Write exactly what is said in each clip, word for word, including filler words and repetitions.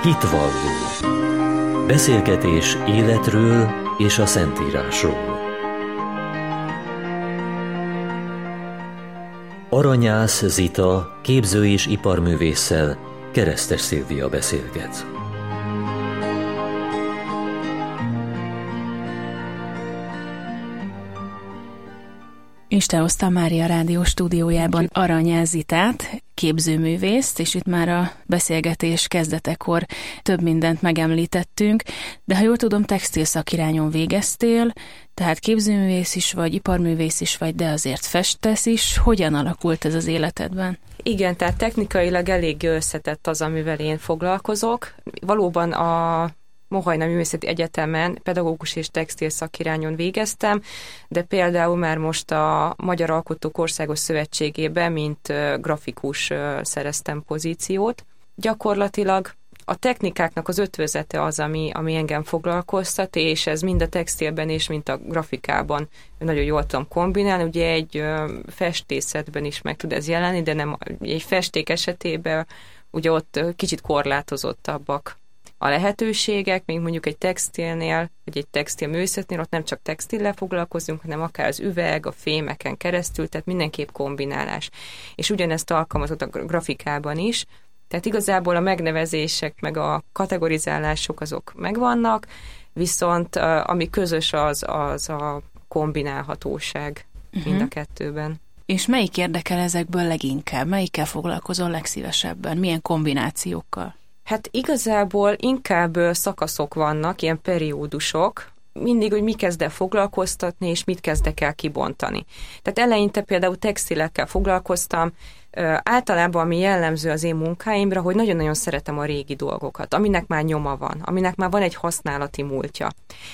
Hitvalló. Beszélgetés életről és a Szentírásról. Aranyász Zita képző- és iparművésszel Keresztes Szilvia beszélget. Isten hozta Mária Rádió stúdiójában Aranyász Zitát, képzőművészt, és itt már a beszélgetés kezdetekor több mindent megemlítettünk, de ha jól tudom, textil szakirányon végeztél, tehát képzőművész is vagy, iparművész is vagy, de azért festesz is. Hogyan alakult ez az életedben? Igen, tehát technikailag elég összetett az, amivel én foglalkozok. Valóban a Mohaina Művészeti Egyetemen pedagógus és textil szakirányon végeztem, de például már most a Magyar Alkotók Országos Szövetségében, mint grafikus szereztem pozíciót. Gyakorlatilag a technikáknak az ötvözete az, ami, ami engem foglalkoztat, és ez mind a textilben és mind a grafikában nagyon jól tudom kombinálni. Ugye egy festészetben is meg tud ez jelenni, de nem egy festék esetében ugye ott kicsit korlátozottabbak a lehetőségek, még mondjuk egy textilnél, vagy egy textilművészetnél, ott nem csak textillel foglalkozunk, hanem akár az üveg, a fémeken keresztül, tehát mindenképp kombinálás. És ugyanezt alkalmazott a grafikában is, tehát igazából a megnevezések, meg a kategorizálások azok megvannak, viszont ami közös az, az a kombinálhatóság uh-huh. mind a kettőben. És melyik érdekel ezekből leginkább? Melyikkel foglalkozol legszívesebben? Milyen kombinációkkal? Hát igazából inkább szakaszok vannak, ilyen periódusok, mindig, hogy mi kezd el foglalkoztatni, és mit kezdek el kibontani. Tehát eleinte például textilekkel foglalkoztam, általában ami jellemző az én munkáimra, hogy nagyon-nagyon szeretem a régi dolgokat, aminek már nyoma van, aminek már van egy használati múltja.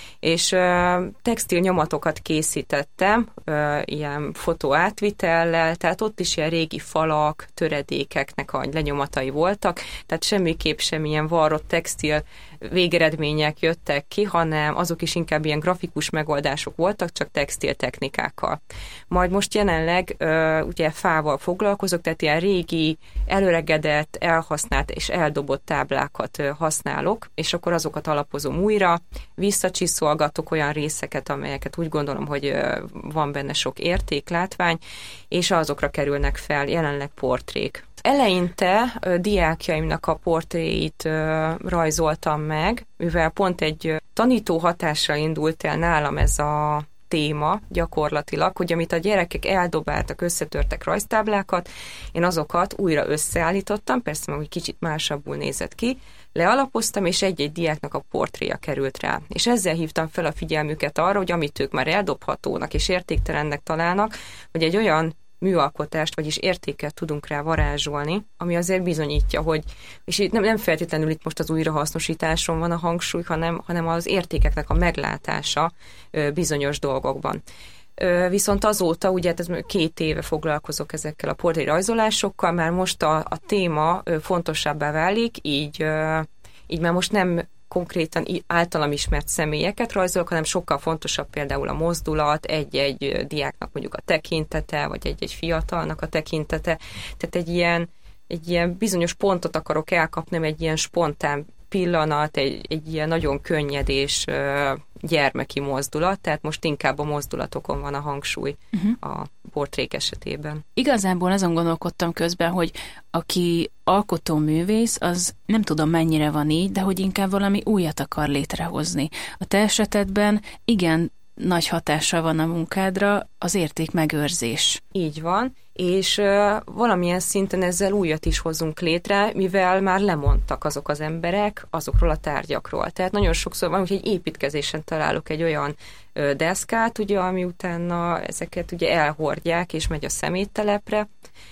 És uh, textil nyomatokat készítettem, uh, ilyen fotóátvitellel, tehát ott is ilyen régi falak, töredékeknek a lenyomatai voltak, tehát semmiképp sem ilyen varrott textil végeredmények jöttek ki, hanem azok is inkább ilyen grafikus megoldások voltak, csak textil technikákkal. Majd most jelenleg uh, ugye fával foglalkozok, tehát ilyen régi, előregedett, elhasznált és eldobott táblákat uh, használok, és akkor azokat alapozom újra, visszacsiszolgatok olyan részeket, amelyeket úgy gondolom, hogy uh, van benne sok érték, látvány, és azokra kerülnek fel jelenleg portrék. Eleinte uh, diákjaimnak a portréit uh, rajzoltam meg, mivel pont egy uh, tanító hatásra indult el nálam ez a téma gyakorlatilag, hogy amit a gyerekek eldobáltak, összetörtek rajztáblákat, én azokat újra összeállítottam, persze meg egy kicsit másabbul nézett ki, lealapoztam, és egy-egy diáknak a portréja került rá. És ezzel hívtam fel a figyelmüket arra, hogy amit ők már eldobhatónak és értéktelennek találnak, hogy egy olyan műalkotást, vagyis értéket tudunk rá varázsolni, ami azért bizonyítja, hogy, és itt nem, nem feltétlenül itt most az újrahasznosításon van a hangsúly, hanem, hanem az értékeknek a meglátása ö, bizonyos dolgokban. Ö, viszont azóta, ugye ez két éve foglalkozok ezekkel a portré rajzolásokkal, már most a, a téma ö, fontosabbá válik, így, ö, így már most nem konkrétan általam ismert személyeket rajzolok, hanem sokkal fontosabb például a mozdulat, egy-egy diáknak mondjuk a tekintete, vagy egy-egy fiatalnak a tekintete. Tehát egy ilyen, egy ilyen bizonyos pontot akarok elkapni, egy ilyen spontán pillanat, egy, egy ilyen nagyon könnyed és uh, gyermeki mozdulat, tehát most inkább a mozdulatokon van a hangsúly uh-huh. a portrék esetében. Igazából azon gondolkodtam közben, hogy aki alkotóművész, az nem tudom mennyire van így, de hogy inkább valami újat akar létrehozni. A te esetedben igen nagy hatással van a munkádra az értékmegőrzés. Így van, és uh, valamilyen szinten ezzel újat is hozzunk létre, mivel már lemondtak azok az emberek azokról a tárgyakról. Tehát nagyon sokszor van, hogy egy építkezésen találok egy olyan uh, deszkát, ugye, ami utána ezeket ugye elhordják, és megy a szeméttelepre.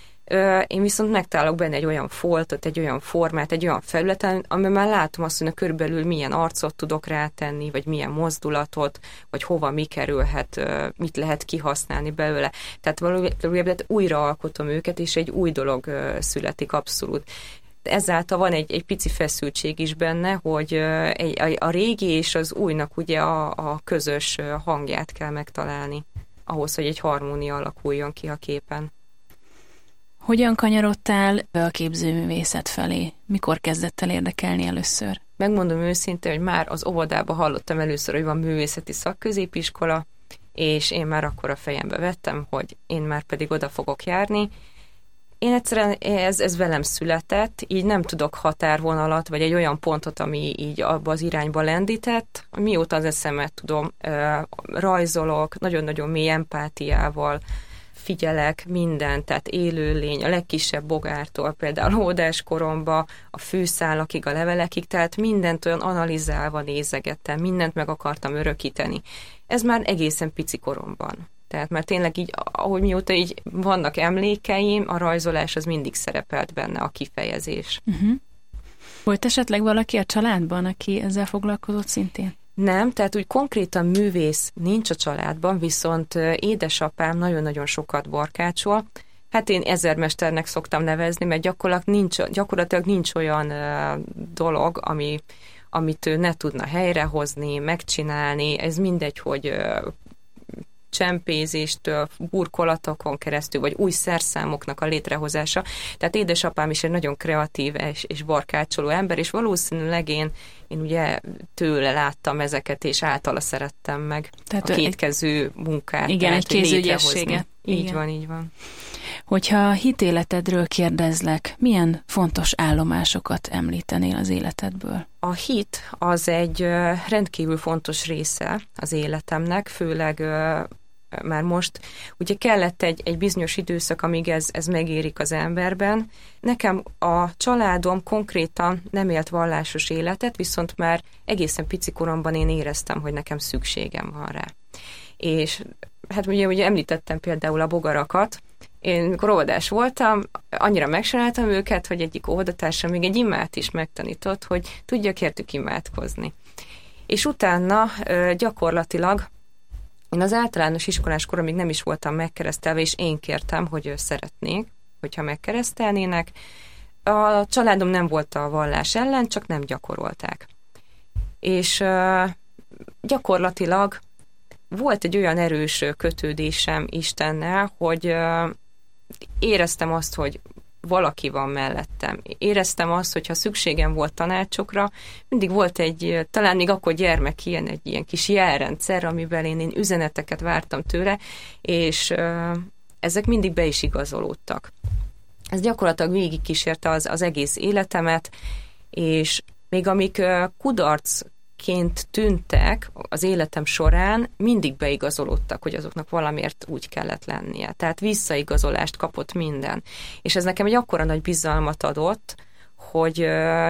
Én viszont megtalálok benne egy olyan foltot, egy olyan formát, egy olyan felületen, amiben már látom azt, hogy körülbelül milyen arcot tudok rátenni, vagy milyen mozdulatot, vagy hova mi kerülhet, mit lehet kihasználni belőle. Tehát valójában újra alkotom őket, és egy új dolog születik abszolút. Ezáltal van egy, egy pici feszültség is benne, hogy egy, a, a régi és az újnak ugye a, a közös hangját kell megtalálni, ahhoz, hogy egy harmónia alakuljon ki a képen. Hogyan kanyarodtál be a képzőművészet felé? Mikor kezdett el érdekelni először? Megmondom őszintén, hogy már az óvodában hallottam először, hogy van művészeti szakközépiskola, és én már akkor a fejembe vettem, hogy én már pedig oda fogok járni. Én egyszerűen ez, ez velem született, így nem tudok határvonalat, vagy egy olyan pontot, ami így abba az irányba lendített. Mióta az eszemet tudom, rajzolok, nagyon-nagyon mély empátiával, figyelek mindent, tehát élőlény, a legkisebb bogártól, például hódáskoromba, a fűszálakig, a levelekig, tehát mindent olyan analizálva nézegettem, mindent meg akartam örökíteni. Ez már egészen pici koromban. Tehát már tényleg így, ahogy mióta így vannak emlékeim, a rajzolás az mindig szerepelt benne, a kifejezés. Uh-huh. Volt esetleg valaki a családban, aki ezzel foglalkozott szintén? Nem, tehát úgy konkrétan művész nincs a családban, viszont édesapám nagyon-nagyon sokat barkácsol. Hát én ezermesternek szoktam nevezni, mert gyakorlatilag nincs, gyakorlatilag nincs olyan uh, dolog, ami, amit ő ne tudna helyrehozni, megcsinálni. Ez mindegy, hogy uh, csempézéstől, burkolatokon keresztül, vagy új szerszámoknak a létrehozása. Tehát édesapám is egy nagyon kreatív és, és barkácsoló ember, és valószínűleg én, én ugye tőle láttam ezeket, és általa szerettem meg tehát a kétkezű munkát. Igen, tehát, egy kézügyességet. Így igen. van, így van. Hogyha a hitéletedről kérdezlek, milyen fontos állomásokat említenél az életedből? A hit az egy rendkívül fontos része az életemnek, főleg már most. Ugye kellett egy, egy bizonyos időszak, amíg ez, ez megérik az emberben. Nekem a családom konkrétan nem élt vallásos életet, viszont már egészen pici koromban én éreztem, hogy nekem szükségem van rá. És hát ugye, ugye említettem például a bogarakat. Én, mikor óvodás voltam, annyira megcsináltam őket, hogy egyik óvodatársam még egy imát is megtanított, hogy tudjak értük imádkozni. És utána gyakorlatilag én az általános iskolás koromig nem is voltam megkeresztelve, és én kértem, hogy szeretnék, hogyha megkeresztelnének. A családom nem volt a vallás ellen, csak nem gyakorolták. És gyakorlatilag volt egy olyan erős kötődésem Istennel, hogy éreztem azt, hogy valaki van mellettem. Éreztem azt, hogy ha szükségem volt tanácsokra, mindig volt egy, talán még akkor gyermek ilyen, egy ilyen kis jelrendszer, amiben én, én üzeneteket vártam tőle, és ezek mindig be is igazolódtak. Ez gyakorlatilag végigkísérte az, az egész életemet, és még amik kudarc ként tűntek az életem során, mindig beigazolódtak, hogy azoknak valamiért úgy kellett lennie. Tehát visszaigazolást kapott minden. És ez nekem egy akkora nagy bizalmat adott, hogy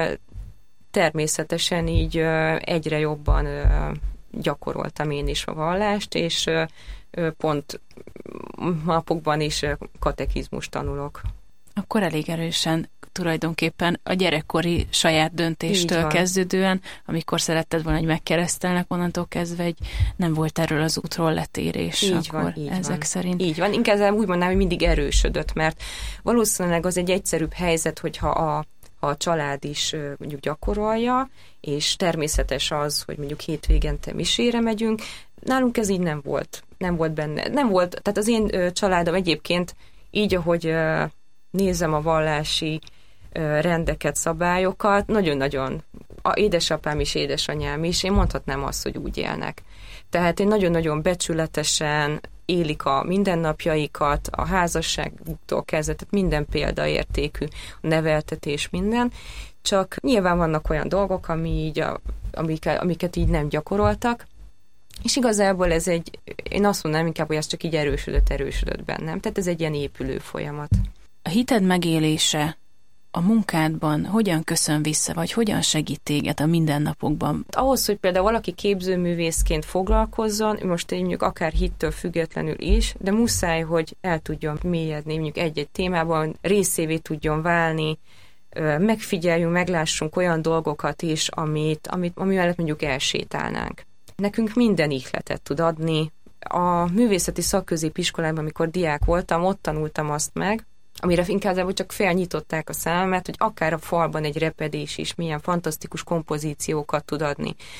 természetesen így egyre jobban gyakoroltam én is a vallást, és pont napokban is katekizmust tanulok. Akkor elég erősen tulajdonképpen a gyerekkori saját döntéstől kezdődően, amikor szeretted volna, hogy megkeresztelnek, onnantól kezdve egy nem volt erről az útról letérés. Így akkor van, így ezek van. szerint. Így van, inkább úgy mondanám, hogy mindig erősödött, mert valószínűleg az egy egyszerűbb helyzet, hogyha a, ha a család is mondjuk gyakorolja, és természetes az, hogy mondjuk hétvégente misére megyünk. Nálunk ez így nem volt. Nem volt benne. Nem volt, tehát az én családom egyébként így, ahogy nézem a vallási rendeket, szabályokat, nagyon-nagyon, a édesapám is, édesanyám is, én mondhatnám azt, hogy úgy élnek. Tehát én nagyon-nagyon becsületesen élik a mindennapjaikat, a házasságuktól kezdve, tehát minden példaértékű, a neveltetés, minden, csak nyilván vannak olyan dolgok, ami így a, amiket, amiket így nem gyakoroltak, és igazából ez egy, én azt mondanám inkább, hogy ez csak így erősödött, erősödött bennem. Tehát ez egy ilyen épülő folyamat. A hited megélése a munkádban hogyan köszön vissza, vagy hogyan segít téged a mindennapokban? Ahhoz, hogy például valaki képzőművészként foglalkozzon, most én mondjuk akár hittől függetlenül is, de muszáj, hogy el tudjon mélyedni mondjuk egy-egy témában, részévé tudjon válni, megfigyeljünk, meglássunk olyan dolgokat is, amit, amit, ami mellett mondjuk elsétálnánk. Nekünk minden ihletet tud adni. A művészeti szakközépiskolában, amikor diák voltam, ott tanultam azt meg, amire inkább csak felnyitották a számat, hogy akár a falban egy repedés is milyen fantasztikus kompozíciókat tud adni.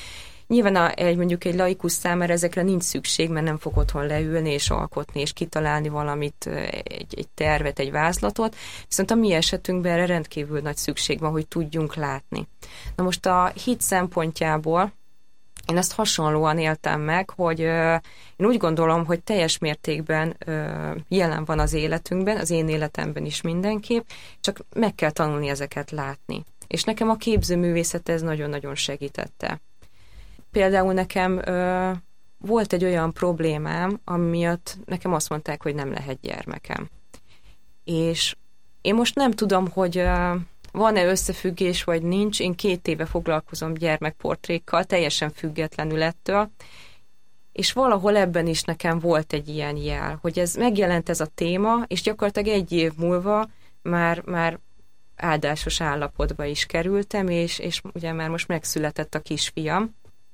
Nyilván a, egy, mondjuk egy laikus számára ezekre nincs szükség, mert nem fog otthon leülni és alkotni, és kitalálni valamit, egy, egy tervet, egy vázlatot, viszont a mi esetünkben erre rendkívül nagy szükség van, hogy tudjunk látni. Na most a hit szempontjából én ezt hasonlóan éltem meg, hogy uh, én úgy gondolom, hogy teljes mértékben uh, jelen van az életünkben, az én életemben is mindenképp, csak meg kell tanulni ezeket látni. És nekem a képzőművészet ez nagyon-nagyon segítette. Például nekem uh, volt egy olyan problémám, ami miatt nekem azt mondták, hogy nem lehet gyermekem. És én most nem tudom, hogy... Uh, van-e összefüggés, vagy nincs. Én két éve foglalkozom gyermekportrékkal, teljesen függetlenül ettől, és valahol ebben is nekem volt egy ilyen jel, hogy ez megjelent ez a téma, és gyakorlatilag egy év múlva már, már áldásos állapotba is kerültem, és, és ugye már most megszületett a kisfiam.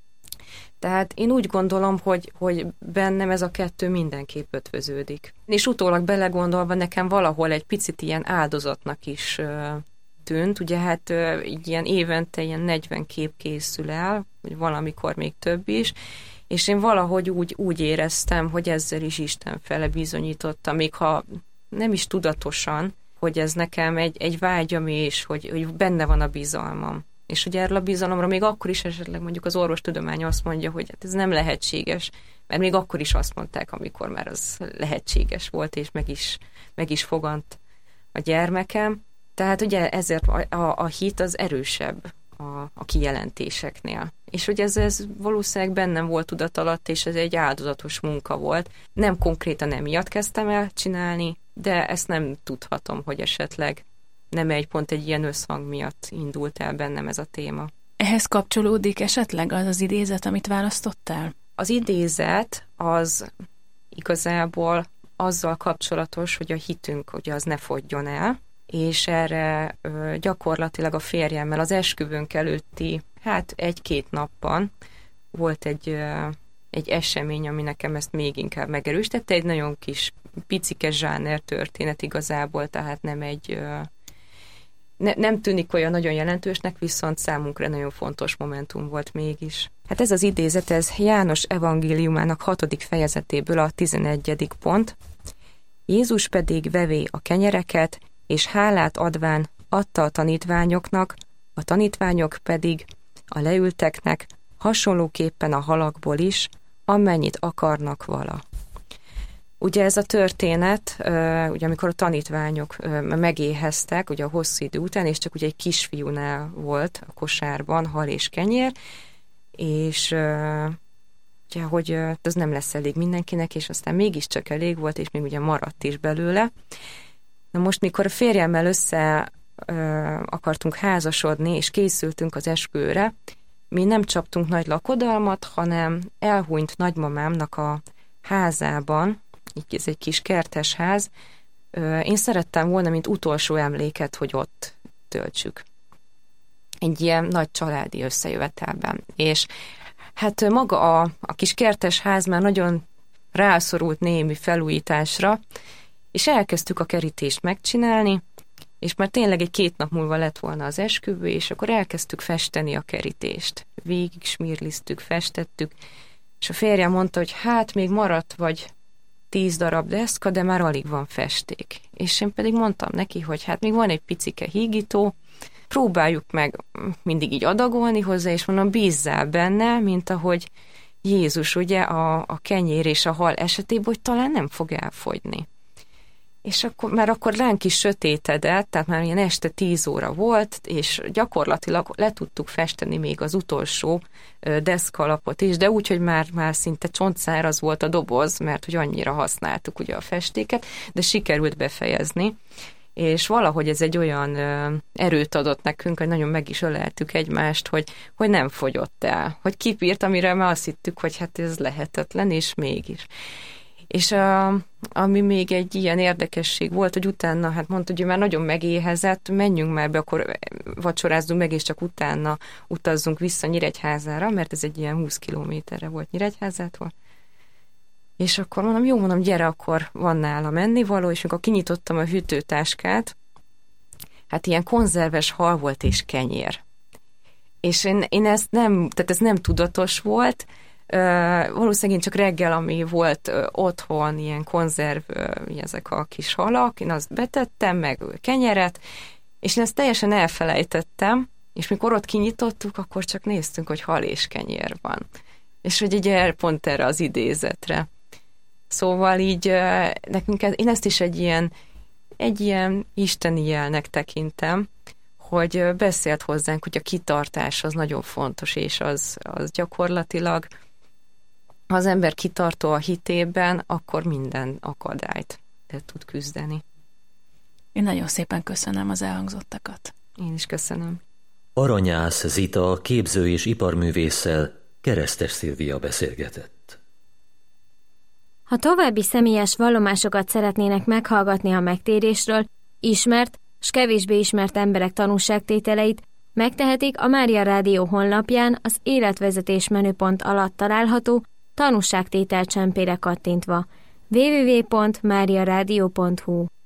Tehát én úgy gondolom, hogy, hogy bennem ez a kettő mindenképp ötvöződik. És utólag belegondolva nekem valahol egy picit ilyen áldozatnak is tűnt, ugye hát így ilyen évente ilyen negyven kép készül el, vagy valamikor még több is, és én valahogy úgy, úgy éreztem, hogy ezzel is Isten fele bizonyította, még ha nem is tudatosan, hogy ez nekem egy, egy vágyam és hogy, hogy benne van a bizalmam. És ugye erről a bizalomra még akkor is esetleg mondjuk az orvostudomány azt mondja, hogy hát ez nem lehetséges, mert még akkor is azt mondták, amikor már az lehetséges volt, és meg is, meg is fogant a gyermekem. Tehát ugye ezért a, a, a hit az erősebb a, a kijelentéseknél. És hogy ez, ez valószínűleg bennem volt tudat alatt, és ez egy áldozatos munka volt. Nem konkrétan emiatt kezdtem el csinálni, de ezt nem tudhatom, hogy esetleg nem egy pont egy ilyen összhang miatt indult el bennem ez a téma. Ehhez kapcsolódik esetleg az az idézet, amit választottál? Az idézet az igazából azzal kapcsolatos, hogy a hitünk ugye az ne fogjon el, és erre ö, gyakorlatilag a férjemmel az esküvőnk előtti, hát egy-két napban volt egy, ö, egy esemény, ami nekem ezt még inkább megerősítette, egy nagyon kis picike zsáner történet igazából, tehát nem egy, ö, ne, nem tűnik olyan nagyon jelentősnek, viszont számunkra nagyon fontos momentum volt mégis. Hát ez az idézet, ez János evangéliumának hatodik fejezetéből a tizenegyedik pont. Jézus pedig vevé a kenyereket, és hálát adván adta a tanítványoknak, a tanítványok pedig a leülteknek, hasonlóképpen a halakból is, amennyit akarnak vala. Ugye ez a történet, ugye amikor a tanítványok megéheztek, ugye a hosszú idő után, és csak ugye egy kisfiúnál volt a kosárban hal és kenyér, és ugye, hogy ez nem lesz elég mindenkinek, és aztán mégiscsak elég volt, és még ugye maradt is belőle. Na most, mikor a férjemmel össze ö, akartunk házasodni, és készültünk az esküvőre, mi nem csaptunk nagy lakodalmat, hanem elhunyt nagymamámnak a házában, így ez egy kis kertes ház, ö, én szerettem volna, mint utolsó emléket, hogy ott töltsük. Egy ilyen nagy családi összejövetelben. És hát maga a, a kis kertes ház már nagyon rászorult némi felújításra, és elkezdtük a kerítést megcsinálni, és már tényleg egy két nap múlva lett volna az esküvő, és akkor elkezdtük festeni a kerítést. Végig smirliztük, festettük, és a férjem mondta, hogy hát még maradt vagy tíz darab deszka, de már alig van festék. És én pedig mondtam neki, hogy hát még van egy picike hígító, próbáljuk meg mindig így adagolni hozzá, és mondom, bízzál benne, mint ahogy Jézus ugye a, a kenyér és a hal esetében, hogy talán nem fog elfogyni. És akkor, már akkor ránk is sötétedett, tehát már ilyen este tíz óra volt, és gyakorlatilag le tudtuk festeni még az utolsó deszkalapot is, de úgy, hogy már, már szinte csontszáraz volt a doboz, mert hogy annyira használtuk ugye a festéket, de sikerült befejezni. És valahogy ez egy olyan erőt adott nekünk, hogy nagyon meg is öleltük egymást, hogy, hogy nem fogyott el, hogy kipírt, amire már azt hittük, hogy hát ez lehetetlen, és mégis. És a, ami még egy ilyen érdekesség volt, hogy utána, hát mondta, hogy már nagyon megéhezett, menjünk már be, akkor vacsorázzunk meg, és csak utána utazzunk vissza Nyíregyházára, mert ez egy ilyen húsz kilométerre volt Nyíregyházától. És akkor mondom, jó, mondom, gyere, akkor van nálam ennivaló, és amikor kinyitottam a hűtőtáskát, hát ilyen konzerves hal volt és kenyér. És én, én ezt nem, tehát ez nem tudatos volt, Uh, valószínűleg csak reggel, ami volt uh, otthon, ilyen konzerv, uh, ezek a kis halak, én azt betettem, meg kenyeret, és én ezt teljesen elfelejtettem, és mikor ott kinyitottuk, akkor csak néztünk, hogy hal és kenyér van. És hogy így pont erre az idézetre. Szóval így uh, nekünk, ez, én ezt is egy ilyen, egy ilyen isteni jelnek tekintem, hogy uh, beszélt hozzánk, hogy a kitartás az nagyon fontos, és az, az gyakorlatilag ha az ember kitartó a hitében, akkor minden akadályt le tud küzdeni. Én nagyon szépen köszönöm az elhangzottakat. Én is köszönöm. Aranyász Zita képző- és iparművésszel Keresztes Szilvia beszélgetett. Ha további személyes vallomásokat szeretnének meghallgatni a megtérésről, ismert s kevésbé ismert emberek tanúságtételeit, megtehetik a Mária Rádió honlapján az életvezetés menüpont alatt található tanúságtétel csempére kattintva. double-u double-u double-u pont mária rádió pont hu